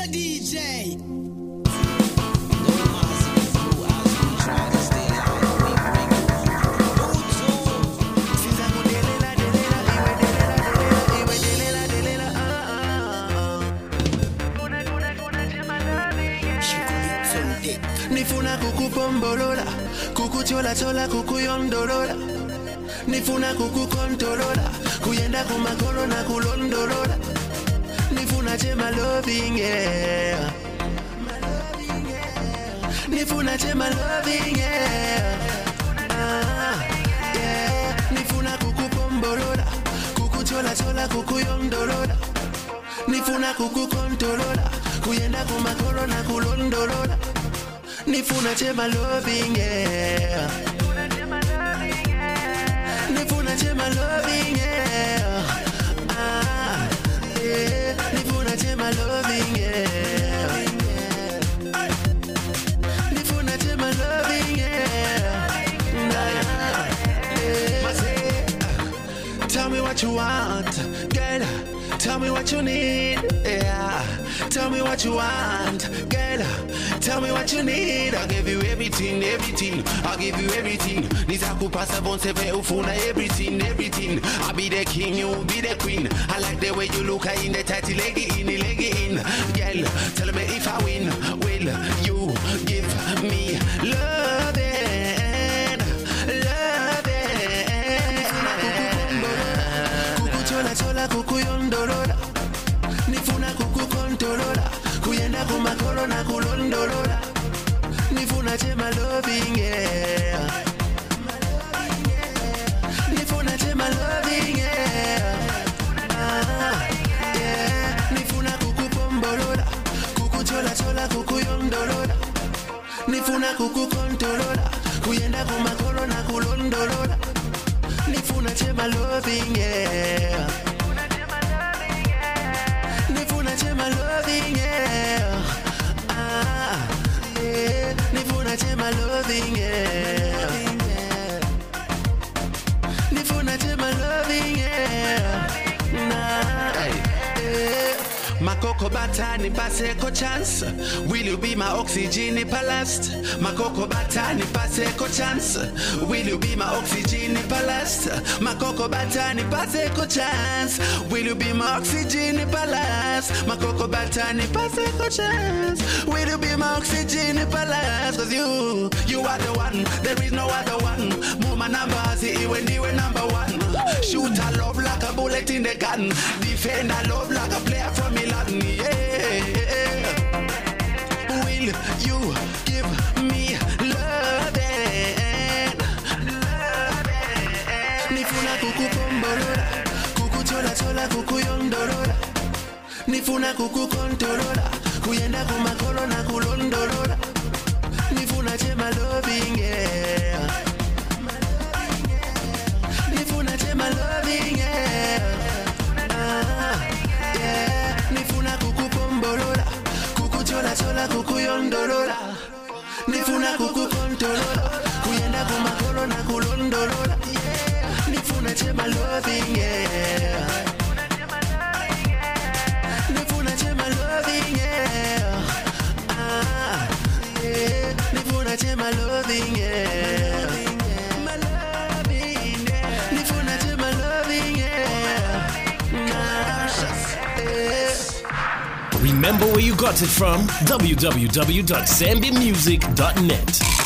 DJ. Nifuna kukupombolola, kukuchola chola, kukuyondolola. Nifuna kukukontolola, kuyenda kumakolo na kulondolola. Nifuna chema loving, yeah. Nifuna chema loving, yeah. Yeah. Nifuna kukupombolola, kukuchola chola, kukuyondolola. Nifuna kukukontolola, kuyenda kumakolo na kulondolola. Nifuna chema loving, yeah. Nifuna chema loving, yeah. Yeah. Nifuna chema loving, yeah. Nifuna chema loving, yeah. Tell me what you want, girl. Tell me what you need, yeah. Tell me what you want, girl. Tell me what you need. I'll give you everything, everything. I'll give you everything. Nizakupa sabon seve ufuna everything, everything. I'll be the king, you will be the queen. I like the way you look in the tighty leggy in. Girl, tell me if I win, will you give me loving, loving? Kuku chola chola, kuku yondolola. Nifuna kuku kontolola, kuyenda kumakolo na kulondolola. Nifuna chema loving, yeah. Nifuna chema loving, yeah. Yeah. Nifuna kuku pombolola, kuku chola chola, kuku yondolola. Nifuna kuku kontolola, kuyenda kumakolo na kulondolola. Nifuna chema loving, yeah. Nifuna chema loving, yeah. Yeah. Nifuna chema loving, yeah. Nifuna chema loving, yeah. Makoko bata ni pase ko chance. Will you be my oxygen palast? Makoko bata ni pase ko chance. Will you be my oxygen palast? Makoko bata ni pase ko chance. Will you be my oxygen palast? Makoko bata ni pase ko chance. Will you be my oxygen palast? Cause you are the one. There is no other one. Muma number see when you were number one. Shoot a love like a bullet in the gun. Defend a love like a player from Milan. Yeah. Will you give me loving? Nifuna kuku pombolola, kuku chola chola, kuku yondolola. Nifuna kuku kontolola, kuyenda kumakolo na kulondolola. Nifuna chema loving, yeah. Nifuna chema loving, yeah. Yeah. Nifuna kuku pombolola, kuku chola chola, kuku yondolola. Nifuna kuku kontolola, kuyenda kumakolo na kulondolola. Nifuna chema loving, yeah. Nifuna chema loving, yeah. Yeah. Nifuna chema loving, yeah. Nifuna chema loving, yeah. Remember where you got it from? www.zambiamusic.net.